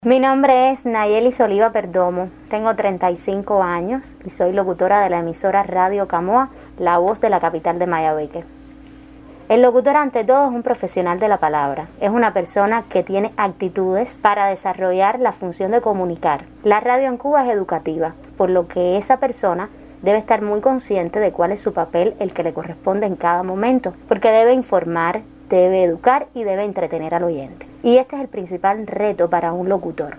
Mi nombre es Nayelis Oliva Perdomo, tengo 35 años y soy locutora de la emisora Radio Camoa, la voz de la capital de Mayabeque. El locutor ante todo es un profesional de la palabra, es una persona que tiene actitudes para desarrollar la función de comunicar. La radio en Cuba es educativa, por lo que esa persona debe estar muy consciente de cuál es su papel, el que le corresponde en cada momento, porque debe informar, debe educar y debe entretener al oyente. Y este es el principal reto para un locutor.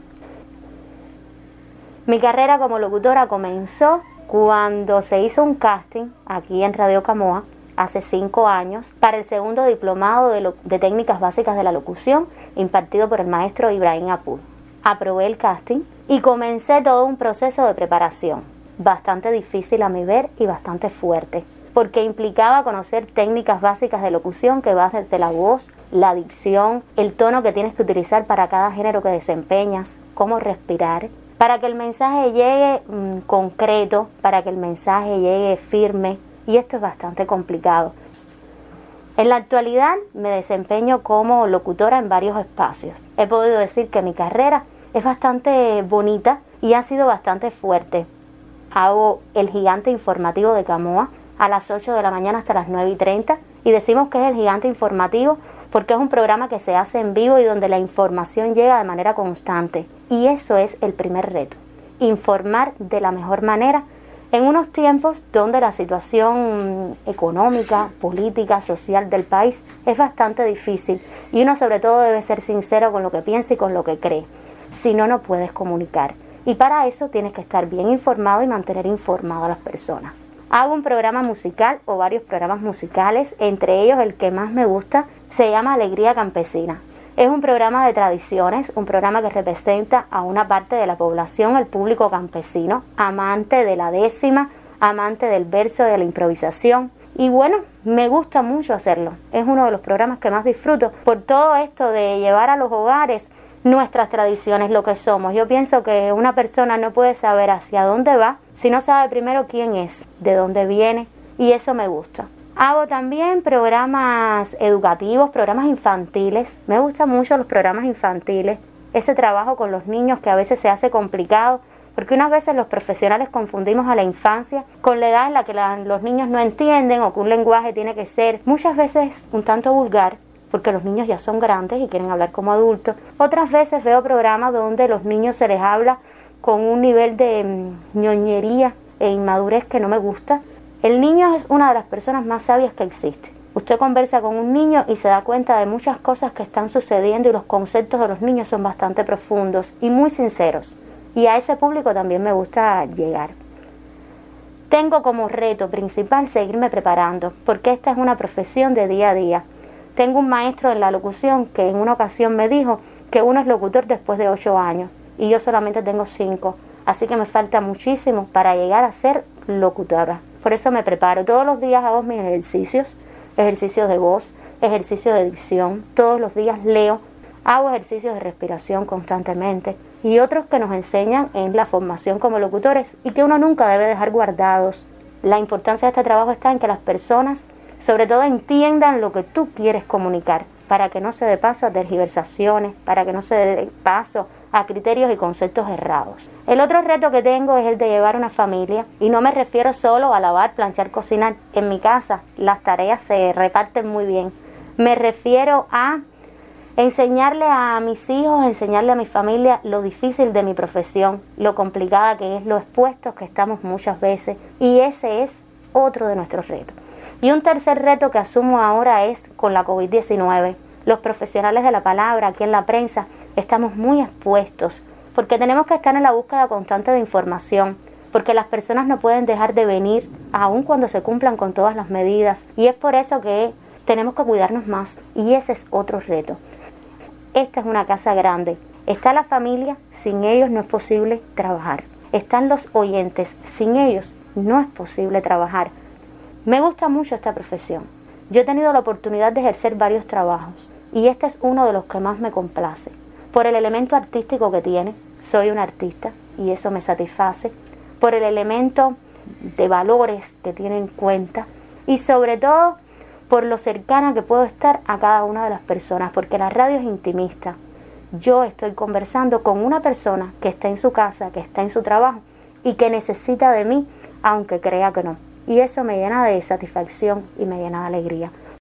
Mi carrera como locutora comenzó cuando se hizo un casting aquí en Radio Camoa hace 5 años para el segundo diplomado de técnicas básicas de la locución impartido por el maestro Ibrahim Apur. Aprobé el casting y comencé todo un proceso de preparación, bastante difícil a mi ver y bastante fuerte, porque implicaba conocer técnicas básicas de locución que va desde la voz, la dicción, el tono que tienes que utilizar para cada género que desempeñas, cómo respirar, para que el mensaje llegue concreto, para que el mensaje llegue firme, y esto es bastante complicado. En la actualidad me desempeño como locutora en varios espacios. He podido decir que mi carrera es bastante bonita y ha sido bastante fuerte. Hago el gigante informativo de Camoa a las 8 de la mañana hasta las 9:30 y decimos que es el gigante informativo porque es un programa que se hace en vivo y donde la información llega de manera constante. Y eso es el primer reto, informar de la mejor manera en unos tiempos donde la situación económica, política, social del país es bastante difícil y uno sobre todo debe ser sincero con lo que piensa y con lo que cree, si no, no puedes comunicar. Y para eso tienes que estar bien informado y mantener informado a las personas. Hago un programa musical o varios programas musicales, entre ellos el que más me gusta se llama Alegría Campesina. Es un programa de tradiciones, un programa que representa a una parte de la población, el público campesino, amante de la décima, amante del verso, de la improvisación. Y bueno, me gusta mucho hacerlo. Es uno de los programas que más disfruto por todo esto de llevar a los hogares nuestras tradiciones, lo que somos. Yo pienso que una persona no puede saber hacia dónde va si no sabe primero quién es, de dónde viene, y eso me gusta. Hago también programas educativos, programas infantiles. Me gustan mucho los programas infantiles, ese trabajo con los niños que a veces se hace complicado, porque unas veces los profesionales confundimos a la infancia con la edad en la que los niños no entienden o que un lenguaje tiene que ser muchas veces un tanto vulgar, porque los niños ya son grandes y quieren hablar como adultos. Otras veces veo programas donde los niños se les habla con un nivel de ñoñería e inmadurez que no me gusta. El niño es una de las personas más sabias que existe. Usted conversa con un niño y se da cuenta de muchas cosas que están sucediendo y los conceptos de los niños son bastante profundos y muy sinceros. Y a ese público también me gusta llegar. Tengo como reto principal seguirme preparando, porque esta es una profesión de día a día. Tengo un maestro en la locución que en una ocasión me dijo que uno es locutor después de 8 años y yo solamente tengo 5, así que me falta muchísimo para llegar a ser locutora. Por eso me preparo. Todos los días hago mis ejercicios de voz, ejercicios de dicción. Todos los días leo, hago ejercicios de respiración constantemente y otros que nos enseñan en la formación como locutores y que uno nunca debe dejar guardados. La importancia de este trabajo está en que las personas, sobre todo, entiendan lo que tú quieres comunicar, para que no se dé paso a tergiversaciones, para que no se dé paso a criterios y conceptos errados. El otro reto que tengo es el de llevar una familia, y no me refiero solo a lavar, planchar, cocinar. En mi casa las tareas se reparten muy bien. Me refiero a enseñarle a mis hijos, enseñarle a mi familia lo difícil de mi profesión, lo complicada que es, lo expuestos que estamos muchas veces, y ese es otro de nuestros retos. Y un tercer reto que asumo ahora es con la COVID-19. Los profesionales de la palabra aquí en la prensa estamos muy expuestos porque tenemos que estar en la búsqueda constante de información, porque las personas no pueden dejar de venir aun cuando se cumplan con todas las medidas, y es por eso que tenemos que cuidarnos más, y ese es otro reto. Esta es una casa grande, está la familia, sin ellos no es posible trabajar, están los oyentes, sin ellos no es posible trabajar. Me gusta mucho esta profesión. Yo he tenido la oportunidad de ejercer varios trabajos y este es uno de los que más me complace. Por el elemento artístico que tiene, soy una artista y eso me satisface. Por el elemento de valores que tiene en cuenta y sobre todo por lo cercana que puedo estar a cada una de las personas, porque la radio es intimista. yo estoy conversando con una persona que está en su casa, que está en su trabajo y que necesita de mí, aunque crea que no. Y eso me llena de satisfacción y me llena de alegría.